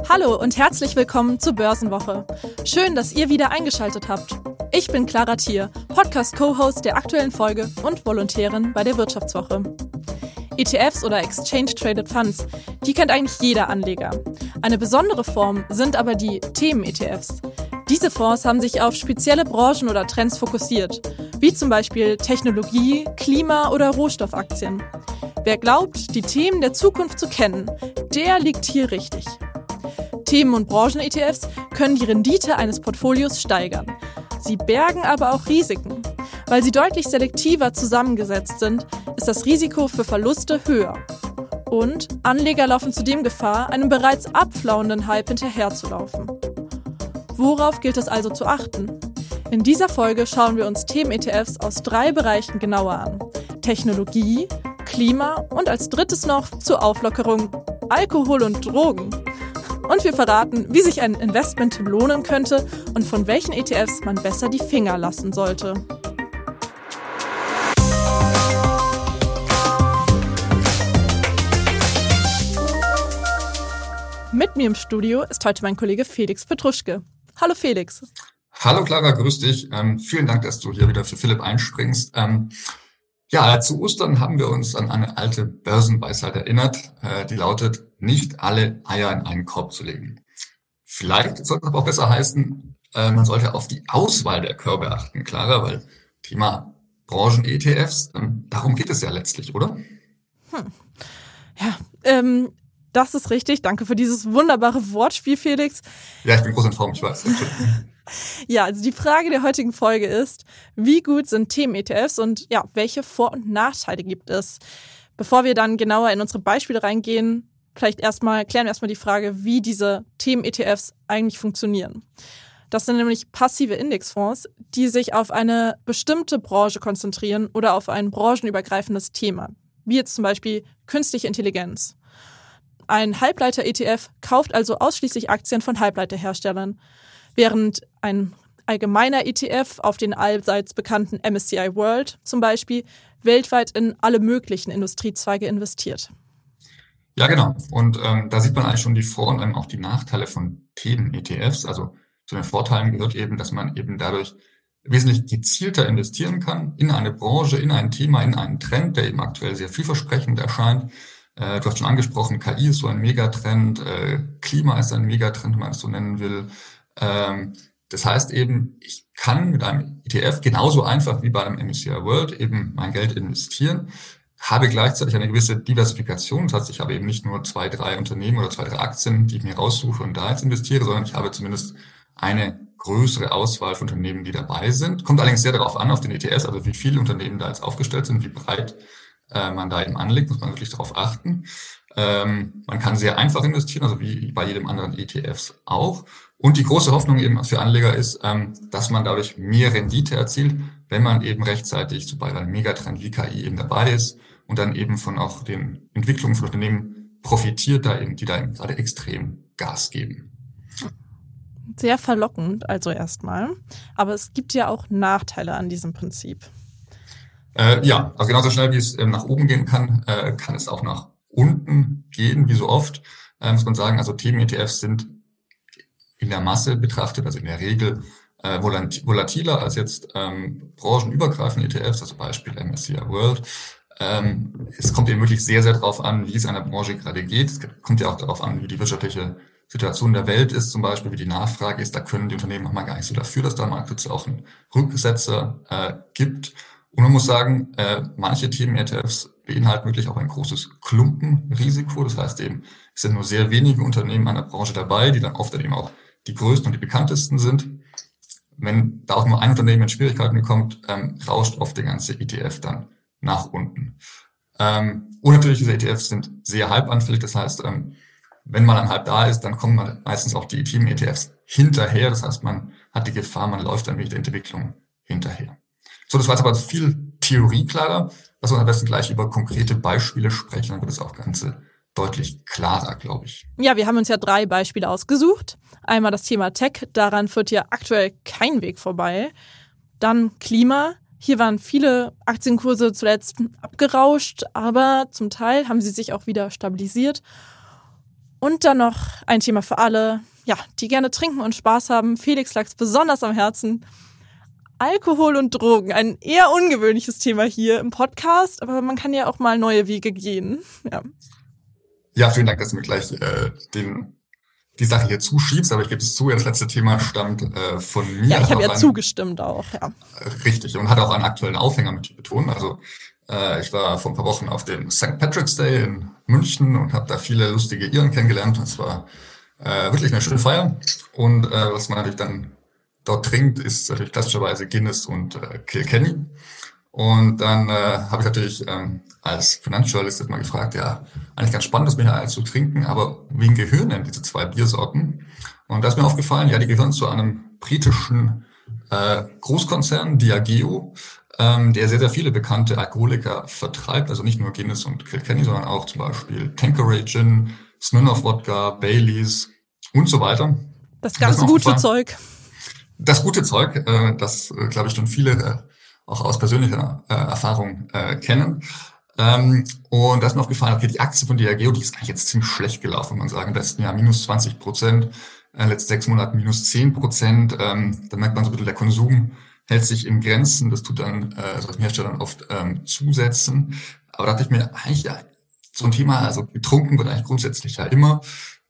Hallo und herzlich willkommen zur Börsenwoche. Schön, dass ihr wieder eingeschaltet habt. Ich bin Clara Thier, Podcast-Co-Host der aktuellen Folge und Volontärin bei der Wirtschaftswoche. ETFs oder Exchange Traded Funds, die kennt eigentlich jeder Anleger. Eine besondere Form sind aber die Themen-ETFs. Diese Fonds haben sich auf spezielle Branchen oder Trends fokussiert, wie zum Beispiel Technologie, Klima- oder Rohstoffaktien. Wer glaubt, die Themen der Zukunft zu kennen, der liegt hier richtig. Themen- und Branchen-ETFs können die Rendite eines Portfolios steigern. Sie bergen aber auch Risiken. Weil sie deutlich selektiver zusammengesetzt sind, ist das Risiko für Verluste höher. Und Anleger laufen zudem Gefahr, einem bereits abflauenden Hype hinterherzulaufen. Worauf gilt es also zu achten? In dieser Folge schauen wir uns Themen-ETFs aus 3 Bereichen genauer an. Technologie, Klima und als drittes noch zur Auflockerung Alkohol und Drogen. Und wir verraten, wie sich ein Investment lohnen könnte und von welchen ETFs man besser die Finger lassen sollte. Mit mir im Studio ist heute mein Kollege Felix Petruschke. Hallo Felix. Hallo Clara, grüß dich. Vielen Dank, dass du hier wieder für Philipp einspringst. Zu Ostern haben wir uns an eine alte Börsenweisheit erinnert, die lautet, nicht alle Eier in einen Korb zu legen. Vielleicht sollte es aber auch besser heißen, man sollte auf die Auswahl der Körbe achten, Clara, weil Thema Branchen-ETFs, darum geht es ja letztlich, oder? Das ist richtig. Danke für dieses wunderbare Wortspiel, Felix. Ja, ich bin groß in Form, ich weiß. Ja, also die Frage der heutigen Folge ist, wie gut sind Themen-ETFs und ja, welche Vor- und Nachteile gibt es? Bevor wir dann genauer in unsere Beispiele reingehen, klären wir erstmal die Frage, wie diese Themen-ETFs eigentlich funktionieren. Das sind nämlich passive Indexfonds, die sich auf eine bestimmte Branche konzentrieren oder auf ein branchenübergreifendes Thema, wie jetzt zum Beispiel künstliche Intelligenz. Ein Halbleiter-ETF kauft also ausschließlich Aktien von Halbleiterherstellern, während ein allgemeiner ETF auf den allseits bekannten MSCI World zum Beispiel weltweit in alle möglichen Industriezweige investiert. Ja, genau. Und da sieht man eigentlich schon die Vor- und auch die Nachteile von Themen-ETFs. Also zu den Vorteilen gehört eben, dass man eben dadurch wesentlich gezielter investieren kann in eine Branche, in ein Thema, in einen Trend, der eben aktuell sehr vielversprechend erscheint. Du hast schon angesprochen, KI ist so ein Megatrend, Klima ist ein Megatrend, wenn man es so nennen will. Das heißt eben, ich kann mit einem ETF genauso einfach wie bei einem MSCI World eben mein Geld investieren, habe gleichzeitig eine gewisse Diversifikation. Das heißt, ich habe eben nicht nur 2, 3 Unternehmen oder 2, 3 Aktien, die ich mir raussuche und da jetzt investiere, sondern ich habe zumindest eine größere Auswahl von Unternehmen, die dabei sind. Kommt allerdings sehr darauf an, auf den ETFs, also wie viele Unternehmen da jetzt aufgestellt sind, wie breit man da eben anlegt, muss man wirklich darauf achten. Man kann sehr einfach investieren, also wie bei jedem anderen ETFs auch. Und die große Hoffnung eben für Anleger ist, dass man dadurch mehr Rendite erzielt, wenn man eben rechtzeitig so bei einem Megatrend wie KI eben dabei ist und dann eben von auch den Entwicklungen von Unternehmen profitiert, die da eben gerade extrem Gas geben. Sehr verlockend, also erstmal. Aber es gibt ja auch Nachteile an diesem Prinzip. Also genauso schnell wie es nach oben gehen kann, kann es auch nach unten gehen, wie so oft. Muss man sagen, also Themen-ETFs sind in der Masse betrachtet, also in der Regel volatiler als jetzt branchenübergreifende ETFs, also Beispiel MSCI World. Es kommt eben wirklich sehr, sehr darauf an, wie es einer Branche gerade geht. Es kommt ja auch darauf an, wie die wirtschaftliche Situation der Welt ist, zum Beispiel, wie die Nachfrage ist. Da können die Unternehmen manchmal gar nicht so dafür, dass da mal kurz auch einen Rücksetzer gibt. Und man muss sagen, manche Themen-ETFs beinhalten wirklich auch ein großes Klumpenrisiko. Das heißt eben, es sind nur sehr wenige Unternehmen einer Branche dabei, die dann oft eben auch die größten und die bekanntesten sind. Wenn da auch nur ein Unternehmen in Schwierigkeiten kommt, rauscht oft der ganze ETF dann nach unten. Und natürlich, diese ETFs sind sehr hypeanfällig. Das heißt, wenn mal ein Hype da ist, dann kommen meistens auch die Themen-ETFs hinterher. Das heißt, man hat die Gefahr, man läuft dann mit der Entwicklung hinterher. So, das war jetzt aber viel Theorie, Clara. Lass uns am besten gleich über konkrete Beispiele sprechen, dann wird es auch Ganze deutlich klarer, glaube ich. Ja, wir haben uns ja 3 Beispiele ausgesucht. Einmal das Thema Tech, daran führt ja aktuell kein Weg vorbei. Dann Klima. Hier waren viele Aktienkurse zuletzt abgerauscht, aber zum Teil haben sie sich auch wieder stabilisiert. Und dann noch ein Thema für alle, ja, die gerne trinken und Spaß haben. Felix lag's besonders am Herzen. Alkohol und Drogen, ein eher ungewöhnliches Thema hier im Podcast, aber man kann ja auch mal neue Wege gehen. Ja, vielen Dank, dass du mir gleich die Sache hier zuschiebst, aber ich gebe es zu, das letzte Thema stammt von mir. Ja, ich habe ja zugestimmt auch, ja. Richtig, und hat auch einen aktuellen Aufhänger mit betont. Also ich war vor ein paar Wochen auf dem St. Patrick's Day in München und habe da viele lustige Iren kennengelernt. Das war wirklich eine schöne Feier. Und was man natürlich dann dort trinkt, ist natürlich klassischerweise Guinness und Kilkenny. Und dann habe ich natürlich als Finanzjournalist mal gefragt, ja, eigentlich ganz spannend, das mir hier zu trinken, aber wen gehören denn diese zwei Biersorten? Und da ist mir aufgefallen, ja, die gehören zu einem britischen Großkonzern, Diageo, der sehr, sehr viele bekannte Alkoholiker vertreibt, also nicht nur Guinness und Kilkenny, sondern auch zum Beispiel Tanqueray Gin, Smirnoff Wodka, Baileys und so weiter. Das ganze gute Zeug. Das gute Zeug, das, glaube ich, schon viele auch aus persönlicher Erfahrung kennen. Und da ist mir aufgefallen, okay, die Aktie von Diageo, die ist eigentlich jetzt ziemlich schlecht gelaufen, muss man sagen. Im letzten Jahr minus 20%, letzten 6 Monaten minus 10%. Da merkt man so ein bisschen, der Konsum hält sich in Grenzen. Das tut dann solchen Herstellern oft zusetzen. Aber da dachte ich mir, eigentlich ja, so ein Thema, also getrunken wird eigentlich grundsätzlich ja immer.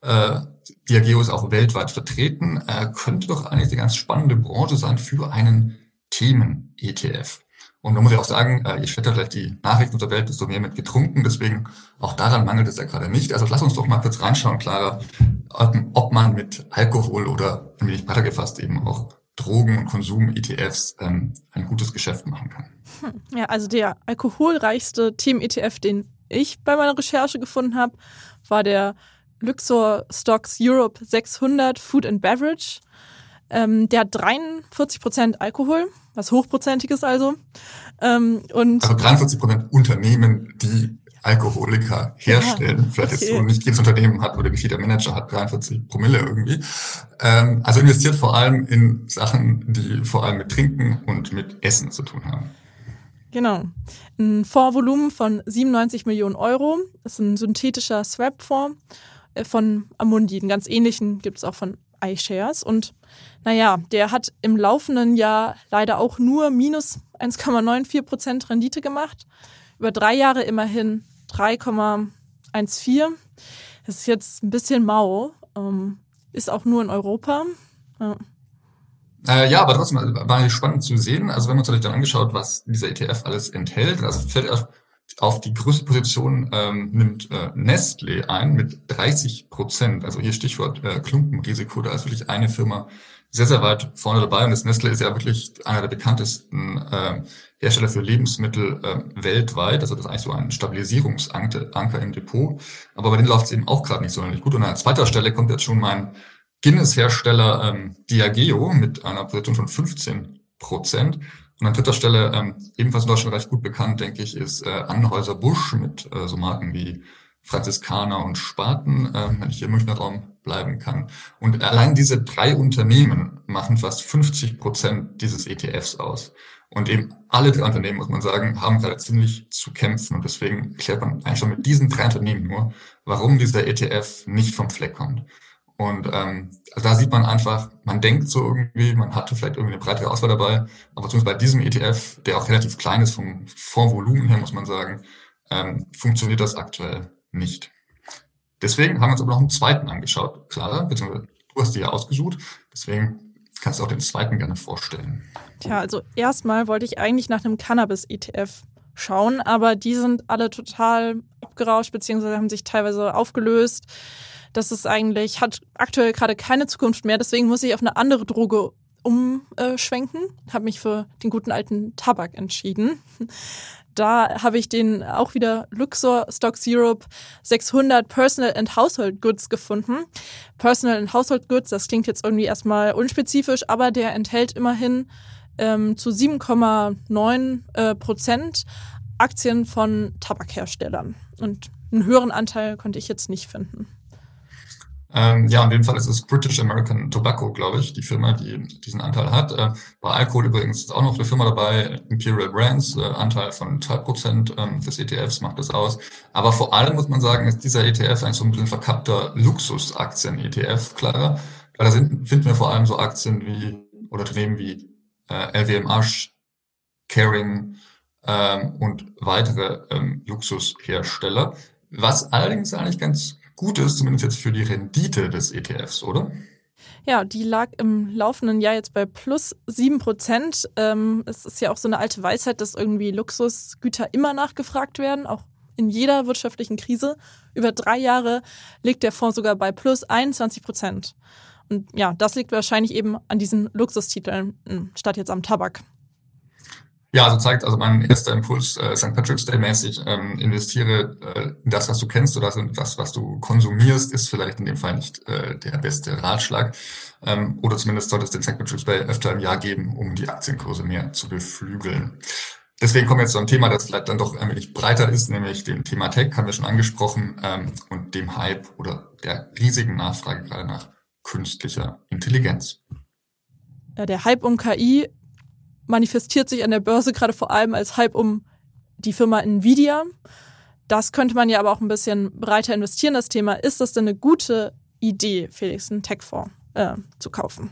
Diageo ist auch weltweit vertreten. Könnte doch eigentlich eine ganz spannende Branche sein für einen Themen-ETF. Und da muss ich auch sagen, je schlechter vielleicht die Nachrichten unserer Welt, desto mehr mit getrunken. Deswegen auch daran mangelt es ja gerade nicht. Also lass uns doch mal kurz reinschauen, Clara, ob man mit Alkohol oder ein wenig breiter gefasst eben auch Drogen- und Konsum-ETFs ein gutes Geschäft machen kann. Ja, also der alkoholreichste Themen-ETF, den ich bei meiner Recherche gefunden habe, war der Luxor Stocks Europe 600 Food and Beverage. Der hat 43% Alkohol, was hochprozentiges also. Und also 43% Unternehmen, die Alkoholiker herstellen. Ja, vielleicht jetzt so nicht jedes Unternehmen hat oder nicht jeder Manager hat 43 Promille irgendwie. Also investiert vor allem in Sachen, die vor allem mit Trinken und mit Essen zu tun haben. Genau. Ein Fondsvolumen von 97 Millionen Euro. Das ist ein synthetischer Swap-Fonds von Amundi. Einen ganz ähnlichen gibt es auch von iShares. Und naja, der hat im laufenden Jahr leider auch nur minus 1,94% Rendite gemacht. Über 3 Jahre immerhin 3,14. Das ist jetzt ein bisschen mau. Ist auch nur in Europa. Ja, aber trotzdem war spannend zu sehen. Also wenn man sich dann angeschaut, was dieser ETF alles enthält, also fällt auf die größte Position nimmt Nestlé ein mit 30%. Also hier Stichwort Klumpenrisiko. Da ist wirklich eine Firma sehr, sehr weit vorne dabei. Und das Nestlé ist ja wirklich einer der bekanntesten Hersteller für Lebensmittel weltweit. Also das ist eigentlich so ein Stabilisierungsanker im Depot. Aber bei denen läuft es eben auch gerade nicht so gut. Und an zweiter Stelle kommt jetzt schon mein Guinness-Hersteller Diageo mit einer Position von 15%. Und an dritter Stelle, ebenfalls in Deutschland recht gut bekannt, denke ich, ist Anheuser-Busch mit so Marken wie Franziskaner und Spaten, wenn ich hier im Münchner Raum bleiben kann. Und allein diese 3 Unternehmen machen fast 50% dieses ETFs aus. Und eben alle 3 Unternehmen, muss man sagen, haben gerade ziemlich zu kämpfen. Und deswegen erklärt man eigentlich schon mit diesen 3 Unternehmen nur, warum dieser ETF nicht vom Fleck kommt. Und also da sieht man einfach, man denkt so irgendwie, man hatte vielleicht irgendwie eine breitere Auswahl dabei, aber zumindest bei diesem ETF, der auch relativ klein ist vom Fondsvolumen her, muss man sagen, funktioniert das aktuell nicht. Deswegen haben wir uns aber noch einen zweiten angeschaut, Clara, beziehungsweise du hast die ja ausgesucht, deswegen kannst du auch den zweiten gerne vorstellen. Tja, also erstmal wollte ich eigentlich nach einem Cannabis-ETF schauen, aber die sind alle total abgerauscht, beziehungsweise haben sich teilweise aufgelöst. Das ist eigentlich, hat aktuell gerade keine Zukunft mehr, deswegen muss ich auf eine andere Droge umschwenken. Habe mich für den guten alten Tabak entschieden. Da habe ich den auch wieder Luxor Stocks Europe 600 Personal and Household Goods gefunden. Personal and Household Goods, das klingt jetzt irgendwie erstmal unspezifisch, aber der enthält immerhin zu 7,9% Aktien von Tabakherstellern. Und einen höheren Anteil konnte ich jetzt nicht finden. Ja, in dem Fall ist es British American Tobacco, glaube ich, die Firma, die diesen Anteil hat. Bei Alkohol übrigens ist auch noch eine Firma dabei, Imperial Brands, Anteil von 2% des ETFs macht das aus. Aber vor allem muss man sagen, ist dieser ETF eigentlich so ein bisschen verkappter Luxusaktien-ETF, Clara. Weil da finden wir vor allem so Aktien wie, oder Unternehmen wie LVMH, Kering und weitere Luxushersteller. Was allerdings eigentlich ganz gut ist, zumindest jetzt für die Rendite des ETFs, oder? Ja, die lag im laufenden Jahr jetzt bei plus 7%. Es ist ja auch so eine alte Weisheit, dass irgendwie Luxusgüter immer nachgefragt werden, auch in jeder wirtschaftlichen Krise. Über 3 Jahre liegt der Fonds sogar bei plus 21%. Und ja, das liegt wahrscheinlich eben an diesen Luxustiteln statt jetzt am Tabak. Ja, also zeigt, also mein erster Impuls, St. Patrick's Day mäßig, investiere in das, was du kennst oder das, was du konsumierst, ist vielleicht in dem Fall nicht der beste Ratschlag. Oder zumindest sollte es den St. Patrick's Day öfter im Jahr geben, um die Aktienkurse mehr zu beflügeln. Deswegen kommen wir jetzt zu einem Thema, das vielleicht dann doch ein wenig breiter ist, nämlich dem Thema Tech, haben wir schon angesprochen, und dem Hype oder der riesigen Nachfrage gerade nach künstlicher Intelligenz. Ja, der Hype um KI manifestiert sich an der Börse gerade vor allem als Hype um die Firma Nvidia. Das könnte man ja aber auch ein bisschen breiter investieren, das Thema. Ist das denn eine gute Idee, Felix, einen Tech-Fonds zu kaufen?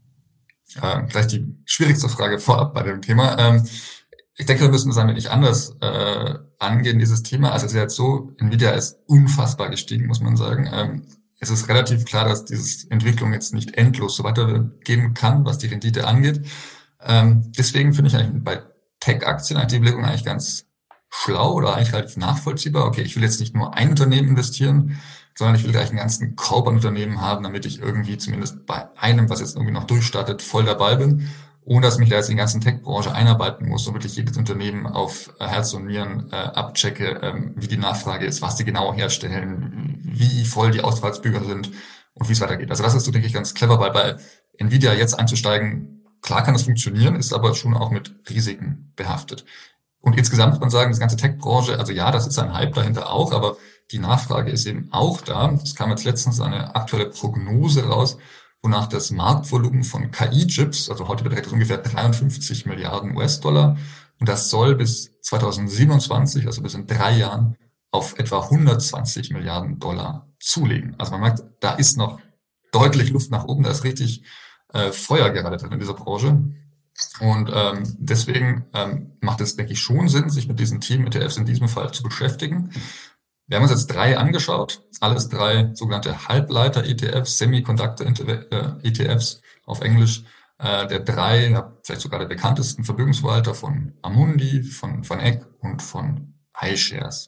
Gleich die schwierigste Frage vorab bei dem Thema. Ich denke, wir müssen das ein wenig anders angehen, dieses Thema. Also es ist ja jetzt so, Nvidia ist unfassbar gestiegen, muss man sagen. Es ist relativ klar, dass diese Entwicklung jetzt nicht endlos so weitergehen kann, was die Rendite angeht. Deswegen finde ich eigentlich bei Tech-Aktien die Überlegung eigentlich ganz schlau oder eigentlich relativ nachvollziehbar. Okay, ich will jetzt nicht nur ein Unternehmen investieren, sondern ich will gleich einen ganzen Korb an Unternehmen haben, damit ich irgendwie zumindest bei einem, was jetzt irgendwie noch durchstartet, voll dabei bin, ohne dass mich da jetzt in die ganze Tech-Branche einarbeiten muss und wirklich jedes Unternehmen auf Herz und Nieren abchecke, wie die Nachfrage ist, was die genau herstellen, wie voll die Auswahlsbücher sind und wie es weitergeht. Also das ist so, denke ich, ganz clever, weil bei Nvidia jetzt einzusteigen, klar kann das funktionieren, ist aber schon auch mit Risiken behaftet. Und insgesamt muss man sagen, die ganze Tech-Branche, also ja, das ist ein Hype dahinter auch, aber die Nachfrage ist eben auch da. Es kam jetzt letztens eine aktuelle Prognose raus, wonach das Marktvolumen von KI-Chips, also heute beträgt es ungefähr 53 Milliarden US-Dollar, und das soll bis 2027, also bis in 3 Jahren, auf etwa 120 Milliarden Dollar zulegen. Also man merkt, da ist noch deutlich Luft nach oben, da ist richtig Feuer gerade in dieser Branche. Und deswegen macht es, denke ich, schon Sinn, sich mit diesen Themen-ETFs in diesem Fall zu beschäftigen. Wir haben uns jetzt 3 angeschaut, alles 3 sogenannte Halbleiter-ETFs, Semiconductor-ETFs auf Englisch. Der 3, ja, vielleicht sogar der bekanntesten Vermögensverwalter von Amundi, von VanEck und von iShares.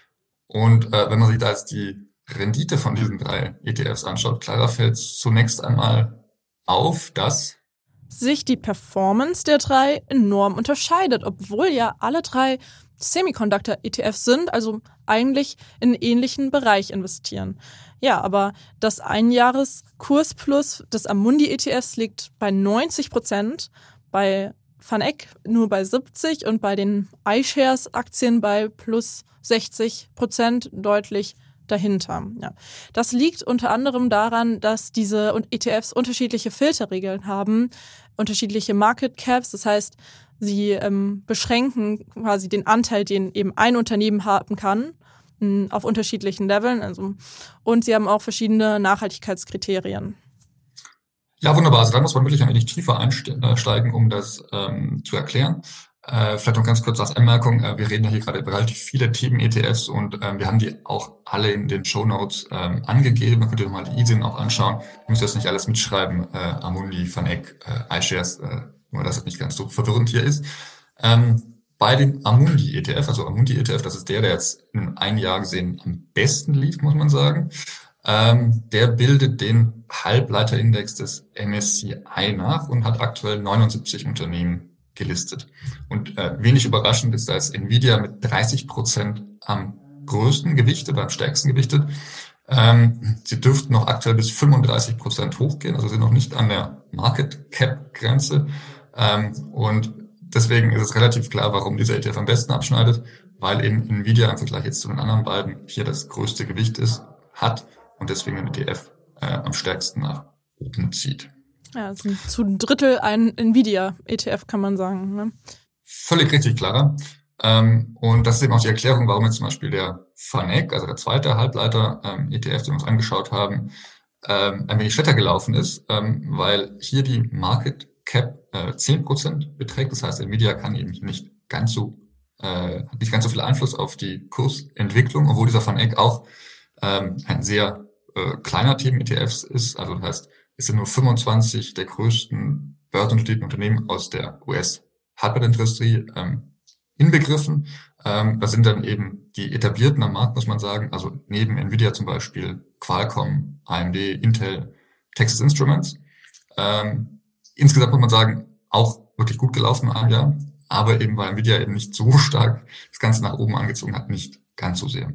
Und wenn man sich da jetzt die Rendite von diesen 3 ETFs anschaut, klarer fällt zunächst einmal auf, dass sich die Performance der 3 enorm unterscheidet, obwohl ja alle 3 Semiconductor-ETFs sind, also eigentlich in einen ähnlichen Bereich investieren. Ja, aber das Einjahreskursplus des Amundi-ETFs liegt bei 90%, bei VanEck nur bei 70% und bei den iShares-Aktien bei plus 60%, deutlich dahinter. Ja. Das liegt unter anderem daran, dass diese ETFs unterschiedliche Filterregeln haben, unterschiedliche Market Caps. Das heißt, sie beschränken quasi den Anteil, den eben ein Unternehmen haben kann, auf unterschiedlichen Leveln. Also, und sie haben auch verschiedene Nachhaltigkeitskriterien. Ja, wunderbar. Also da muss man wirklich ein wenig tiefer einsteigen, um das zu erklären. Vielleicht noch ganz kurz als Anmerkung, wir reden ja hier gerade über relativ viele Themen-ETFs und wir haben die auch alle in den Shownotes angegeben. Man könnte mal die ISIN auch anschauen. Ich muss jetzt nicht alles mitschreiben, Amundi, VanEck, iShares, nur dass es nicht ganz so verwirrend hier ist. Bei dem Amundi-ETF, also Amundi-ETF, das ist der jetzt in einem Jahr gesehen am besten lief, muss man sagen. Der bildet den Halbleiterindex des MSCI nach und hat aktuell 79 Unternehmen gelistet. Und wenig überraschend ist, da ist Nvidia mit 30% am größten gewichtet, am stärksten gewichtet. Sie dürften noch aktuell bis 35% hochgehen, also sind noch nicht an der Market Cap Grenze. Und deswegen ist es relativ klar, warum dieser ETF am besten abschneidet, weil eben Nvidia im Vergleich jetzt zu den anderen beiden hier das größte Gewicht hat und deswegen den ETF am stärksten nach oben zieht. Ja, also zu einem Drittel ein Nvidia-ETF, kann man sagen. Ne? Völlig richtig, Clara. Und das ist eben auch die Erklärung, warum jetzt zum Beispiel der FANEC, also der zweite Halbleiter-ETF, den wir uns angeschaut haben, ein wenig schlechter gelaufen ist, weil hier die Market Cap 10% beträgt. Das heißt, Nvidia kann eben nicht ganz so viel Einfluss auf die Kursentwicklung, obwohl dieser FANEC auch ein sehr kleiner Themen-ETFs ist. Also das heißt, es sind nur 25 der größten börsennotierten Unternehmen aus der US-Halbleiterindustrie inbegriffen. Das sind dann eben die etablierten am Markt, muss man sagen. Also neben Nvidia zum Beispiel Qualcomm, AMD, Intel, Texas Instruments. Insgesamt muss man sagen, auch wirklich gut gelaufen in einem Jahr. Aber eben, weil Nvidia eben nicht so stark das Ganze nach oben angezogen hat, nicht ganz so sehr.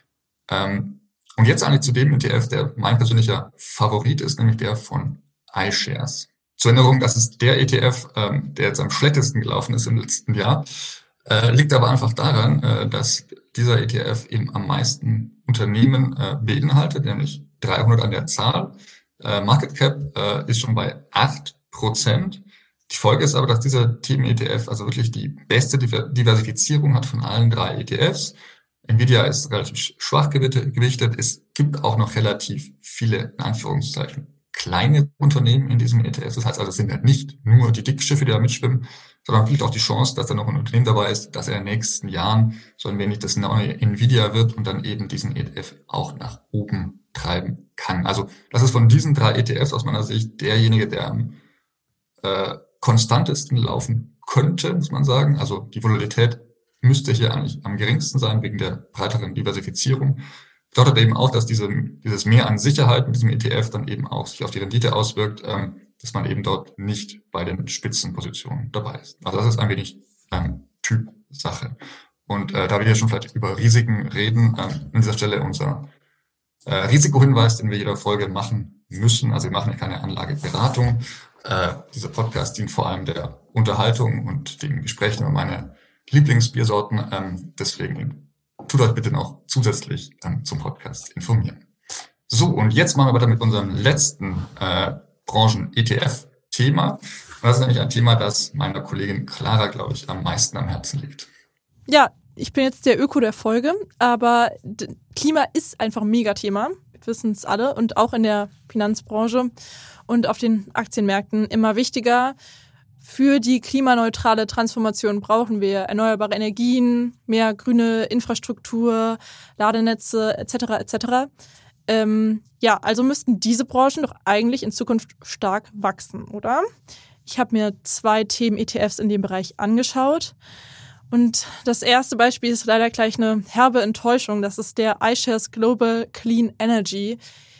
Und jetzt eigentlich zu dem ETF, der mein persönlicher Favorit ist, nämlich der von iShares. Zur Erinnerung, das ist der ETF, der jetzt am schlechtesten gelaufen ist im letzten Jahr. Liegt aber einfach daran, dass dieser ETF eben am meisten Unternehmen beinhaltet, nämlich 300 an der Zahl. Market Cap ist schon bei 8%. Die Folge ist aber, dass dieser Themen-ETF also wirklich die beste Diversifizierung hat von allen 3 ETFs. Nvidia ist relativ schwach gewichtet. Es gibt auch noch relativ viele, in Anführungszeichen, kleine Unternehmen in diesem ETF. Das heißt also, es sind halt nicht nur die Dickschiffe, die da mitschwimmen, sondern vielleicht auch die Chance, dass da noch ein Unternehmen dabei ist, dass er in den nächsten Jahren so ein wenig das neue Nvidia wird und dann eben diesen ETF auch nach oben treiben kann. Also das ist von diesen 3 ETFs aus meiner Sicht derjenige, der am konstantesten laufen könnte, muss man sagen. Also die Volatilität müsste hier eigentlich am geringsten sein, wegen der breiteren Diversifizierung. Bedeutet eben auch, dass dieses Mehr an Sicherheit mit diesem ETF dann eben auch sich auf die Rendite auswirkt, dass man eben dort nicht bei den Spitzenpositionen dabei ist. Also das ist ein wenig Typsache. Und da wir hier schon vielleicht über Risiken reden, an dieser Stelle unser Risikohinweis, den wir jeder Folge machen müssen. Also wir machen hier keine Anlageberatung. Dieser Podcast dient vor allem der Unterhaltung und den Gesprächen über meine Lieblingsbiersorten. Deswegen tut euch bitte noch zusätzlich zum Podcast informieren. So, und jetzt machen wir weiter mit unserem letzten Branchen-ETF-Thema. Das ist nämlich ein Thema, das meiner Kollegin Clara, glaube ich, am meisten am Herzen liegt. Ja, ich bin jetzt der Öko der Folge, aber Klima ist einfach ein Megathema. Wir wissen es alle und auch in der Finanzbranche und auf den Aktienmärkten immer wichtiger. Für die klimaneutrale Transformation brauchen wir erneuerbare Energien, mehr grüne Infrastruktur, Ladenetze etc. etc. Ja, also müssten diese Branchen doch eigentlich in Zukunft stark wachsen, oder? Ich habe mir 2 Themen-ETFs in dem Bereich angeschaut. Und das erste Beispiel ist leider gleich eine herbe Enttäuschung. Das ist der iShares Global Clean Energy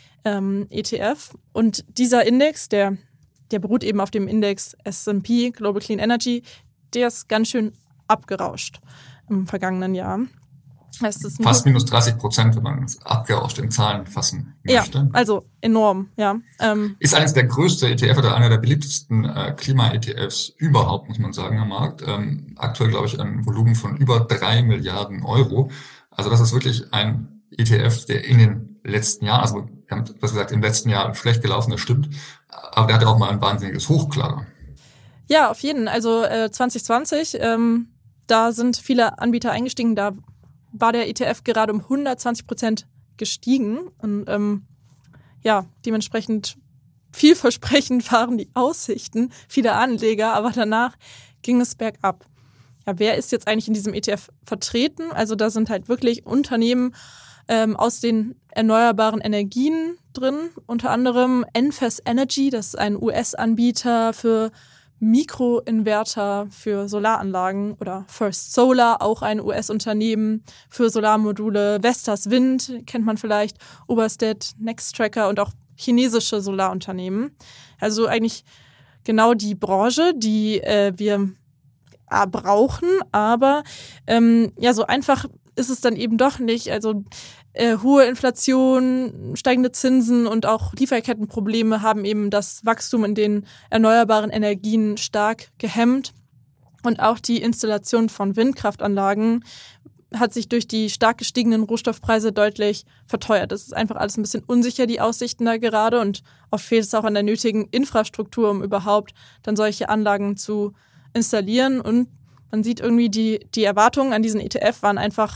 ETF. Und dieser Index, der beruht eben auf dem Index S&P Global Clean Energy, der ist ganz schön abgerauscht im vergangenen Jahr. Fast minus 30%, wenn man es abgerauscht in Zahlen fassen möchte. Ja, also enorm, ja. Ist eigentlich der größte ETF oder einer der beliebtesten Klima-ETFs überhaupt, muss man sagen, am Markt. Aktuell, glaube ich, ein Volumen von über 3 Milliarden Euro. Also das ist wirklich ein ETF, der in den letzten Jahren, also wir haben das gesagt, im letzten Jahr schlecht gelaufen, das stimmt, aber der hatte auch mal ein wahnsinniges Hoch, Clara. Ja, auf jeden Fall. Also 2020, da sind viele Anbieter eingestiegen, da war der ETF gerade um 120% gestiegen und ja, dementsprechend vielversprechend waren die Aussichten vieler Anleger, aber danach ging es bergab. Ja, wer ist jetzt eigentlich in diesem ETF vertreten? Also da sind halt wirklich Unternehmen aus den erneuerbaren Energien drin, unter anderem Enphase Energy, das ist ein US-Anbieter für Mikroinverter für Solaranlagen, oder First Solar, auch ein US-Unternehmen für Solarmodule, Vestas Wind, kennt man vielleicht, Oberstedt, Nextracker und auch chinesische Solarunternehmen. Also eigentlich genau die Branche, die wir brauchen, aber ja, so einfach ist es dann eben doch nicht. Also hohe Inflation, steigende Zinsen und auch Lieferkettenprobleme haben eben das Wachstum in den erneuerbaren Energien stark gehemmt. Und auch die Installation von Windkraftanlagen hat sich durch die stark gestiegenen Rohstoffpreise deutlich verteuert. Es ist einfach alles ein bisschen unsicher, die Aussichten da gerade, und oft fehlt es auch an der nötigen Infrastruktur, um überhaupt dann solche Anlagen zu installieren. Und man sieht irgendwie, die Erwartungen an diesen ETF waren einfach,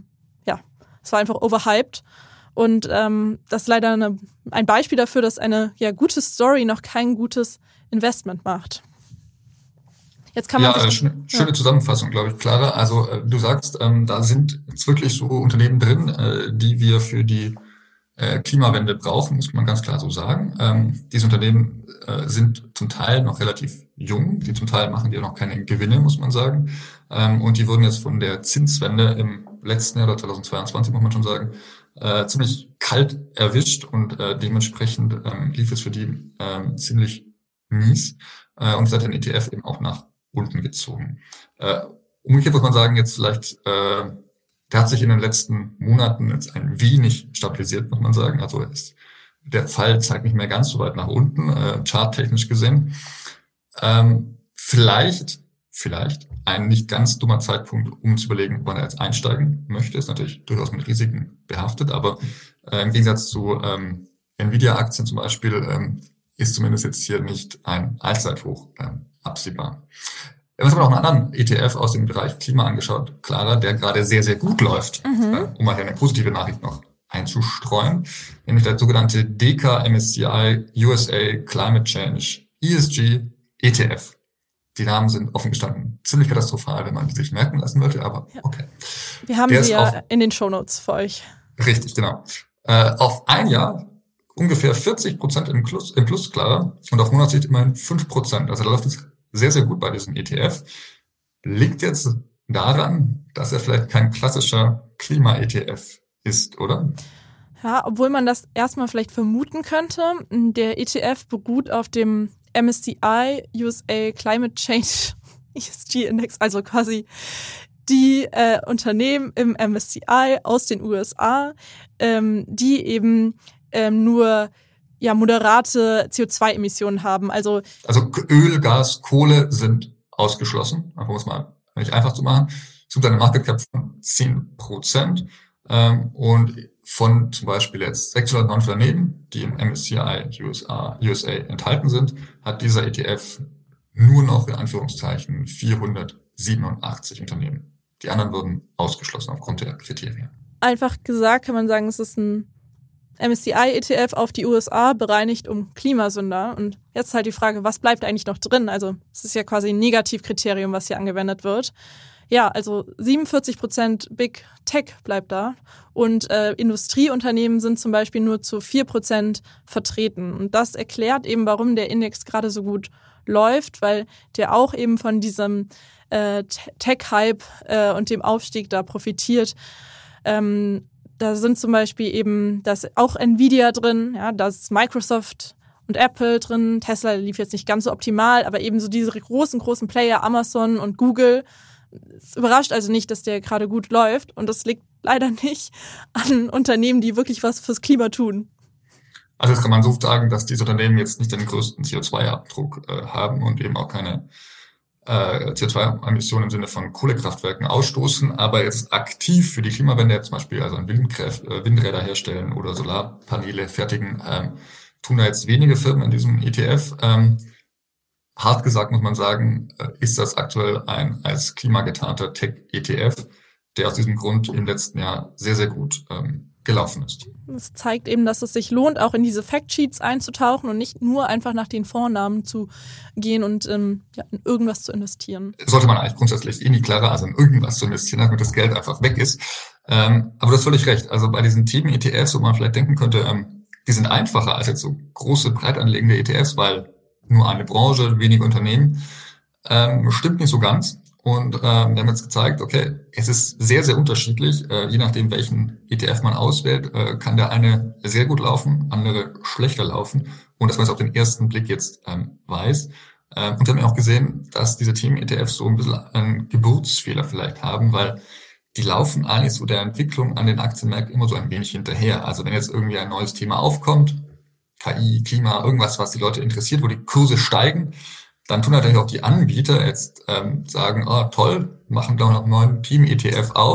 es war einfach overhyped. Und das ist leider ein Beispiel dafür, dass eine gute Story noch kein gutes Investment macht. Jetzt kann man schöne Zusammenfassung, glaube ich, Clara. Also du sagst, da sind jetzt wirklich so Unternehmen drin, die wir für die Klimawende brauchen, muss man ganz klar so sagen. Diese Unternehmen sind zum Teil noch relativ jung, die zum Teil machen die noch keine Gewinne, muss man sagen. Und die wurden jetzt von der Zinswende im letzten Jahr oder 2022, muss man schon sagen, ziemlich kalt erwischt, und dementsprechend lief es für die ziemlich mies, und es hat den ETF eben auch nach unten gezogen. Umgekehrt muss man sagen, jetzt vielleicht, der hat sich in den letzten Monaten jetzt ein wenig stabilisiert, muss man sagen. Also der Fall zeigt nicht mehr ganz so weit nach unten, charttechnisch gesehen. Vielleicht ein nicht ganz dummer Zeitpunkt, um zu überlegen, wann er jetzt einsteigen möchte. Ist natürlich durchaus mit Risiken behaftet, aber im Gegensatz zu Nvidia-Aktien zum Beispiel ist zumindest jetzt hier nicht ein Allzeithoch absehbar. Wir haben uns aber noch einen anderen ETF aus dem Bereich Klima angeschaut, Clara, der gerade sehr, sehr gut läuft, um mal hier eine positive Nachricht noch einzustreuen, nämlich der sogenannte DK MSCI USA Climate Change ESG ETF. Die Namen sind offen gestanden ziemlich katastrophal, wenn man die sich merken lassen wollte, aber okay. Wir haben sie ja in den Shownotes für euch. Richtig, genau. Auf ein Jahr ungefähr 40% im Plus, Clara, und auf Monatssicht immerhin 5%. Also da läuft es sehr, sehr gut bei diesem ETF. Liegt jetzt daran, dass er vielleicht kein klassischer Klima-ETF ist, oder? Ja, obwohl man das erstmal vielleicht vermuten könnte. Der ETF beruht auf dem MSCI USA Climate Change ESG Index, also quasi die Unternehmen im MSCI aus den USA, die eben nur moderate CO2-Emissionen haben. Also Öl, Gas, Kohle sind ausgeschlossen, um es mal nicht einfach zu machen. Es gibt eine Market Cap von 10%, und von zum Beispiel jetzt 609 Unternehmen, die im MSCI USA enthalten sind, hat dieser ETF nur noch in Anführungszeichen 487 Unternehmen. Die anderen wurden ausgeschlossen aufgrund der Kriterien. Einfach gesagt kann man sagen, es ist ein MSCI-ETF auf die USA bereinigt um Klimasünder. Und jetzt ist halt die Frage, was bleibt eigentlich noch drin? Also es ist ja quasi ein Negativkriterium, was hier angewendet wird. Ja, also 47% Big Tech bleibt da, und Industrieunternehmen sind zum Beispiel nur zu 4% vertreten. Und das erklärt eben, warum der Index gerade so gut läuft, weil der auch eben von diesem Tech-Hype und dem Aufstieg da profitiert. Da sind zum Beispiel eben, da ist auch Nvidia drin, ja, da ist Microsoft und Apple drin. Tesla lief jetzt nicht ganz so optimal, aber eben so diese großen Player, Amazon und Google. Es überrascht also nicht, dass der gerade gut läuft, und das liegt leider nicht an Unternehmen, die wirklich was fürs Klima tun. Also jetzt kann man so sagen, dass diese Unternehmen jetzt nicht den größten CO2-Abdruck haben und eben auch keine CO2-Emissionen im Sinne von Kohlekraftwerken ausstoßen, aber jetzt aktiv für die Klimawende, zum Beispiel also Windräder herstellen oder Solarpaneele fertigen, tun da jetzt wenige Firmen in diesem ETF. Hart gesagt muss man sagen, ist das aktuell ein als klimagetarnter Tech-ETF, der aus diesem Grund im letzten Jahr sehr, sehr gut gelaufen ist. Das zeigt eben, dass es sich lohnt, auch in diese Factsheets einzutauchen und nicht nur einfach nach den Vornamen zu gehen und in irgendwas zu investieren. Sollte man eigentlich grundsätzlich nie klarer, also in irgendwas zu investieren, damit das Geld einfach weg ist. Aber du hast völlig recht. Also bei diesen Themen-ETFs, wo man vielleicht denken könnte, die sind einfacher als jetzt so große, breit anlegende ETFs, weil nur eine Branche, wenige Unternehmen, stimmt nicht so ganz. Und wir haben jetzt gezeigt, okay, es ist sehr, sehr unterschiedlich. Je nachdem, welchen ETF man auswählt, kann der eine sehr gut laufen, andere schlechter laufen. Und dass man es auf den ersten Blick jetzt weiß. Und wir haben auch gesehen, dass diese Themen-ETFs so ein bisschen einen Geburtsfehler vielleicht haben, weil die laufen eigentlich so der Entwicklung an den Aktienmärkten immer so ein wenig hinterher. Also wenn jetzt irgendwie ein neues Thema aufkommt, KI, Klima, irgendwas, was die Leute interessiert, wo die Kurse steigen, dann tun natürlich auch die Anbieter jetzt sagen, toll, machen da noch einen neuen Team-ETF auf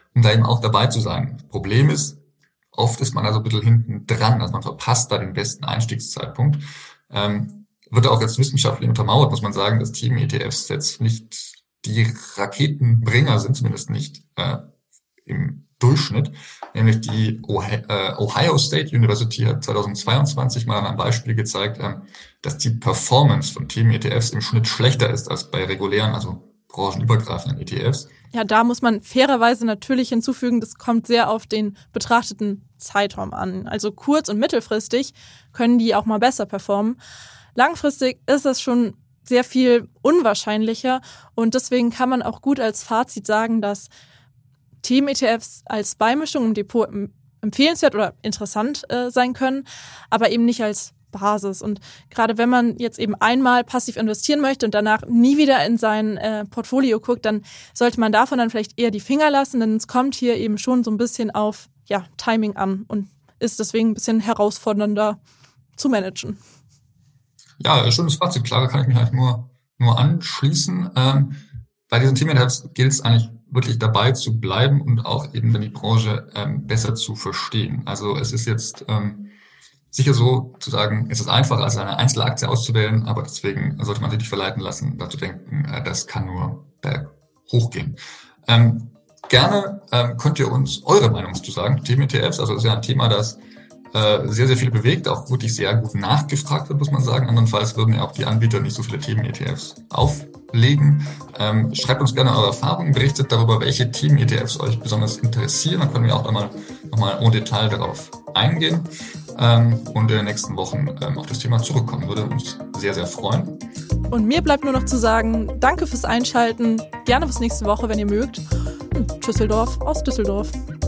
um da eben auch dabei zu sein. Problem ist, oft ist man also ein bisschen hinten dran, also man verpasst da den besten Einstiegszeitpunkt. Wird auch jetzt wissenschaftlich untermauert, muss man sagen, dass Themen-ETFs jetzt nicht die Raketenbringer sind, zumindest nicht im Durchschnitt. Nämlich die Ohio State University hat 2022 mal an einem Beispiel gezeigt, dass die Performance von Themen-ETFs im Schnitt schlechter ist als bei regulären, also branchenübergreifenden ETFs. Ja, da muss man fairerweise natürlich hinzufügen, das kommt sehr auf den betrachteten Zeitraum an. Also kurz- und mittelfristig können die auch mal besser performen. Langfristig ist das schon sehr viel unwahrscheinlicher und deswegen kann man auch gut als Fazit sagen, dass Themen-ETFs als Beimischung im Depot empfehlenswert oder interessant sein können, aber eben nicht als Basis. Und gerade wenn man jetzt eben einmal passiv investieren möchte und danach nie wieder in sein Portfolio guckt, dann sollte man davon dann vielleicht eher die Finger lassen, denn es kommt hier eben schon so ein bisschen auf Timing an und ist deswegen ein bisschen herausfordernder zu managen. Ja, schönes Fazit, Clara, kann ich mich halt nur anschließen. Bei diesen Themen gilt es eigentlich wirklich dabei zu bleiben und auch eben dann die Branche besser zu verstehen. Also es ist jetzt sicher so zu sagen, es ist einfacher als eine Einzelaktie auszuwählen, aber deswegen sollte man sich nicht verleiten lassen, dazu denken, das kann nur hochgehen. Gerne könnt ihr uns eure Meinung zu sagen. Themen-ETFs, also das ist ja ein Thema, das sehr, sehr viel bewegt, auch wirklich sehr gut nachgefragt wird, muss man sagen. Andernfalls würden ja auch die Anbieter nicht so viele Themen-ETFs auflegen. Schreibt uns gerne eure Erfahrungen, berichtet darüber, welche Themen-ETFs euch besonders interessieren. Dann können wir auch nochmal en Detail darauf eingehen und in den nächsten Wochen auf das Thema zurückkommen. Würde uns sehr, sehr freuen. Und mir bleibt nur noch zu sagen, danke fürs Einschalten. Gerne bis nächste Woche, wenn ihr mögt. Tschüsseldorf aus Düsseldorf.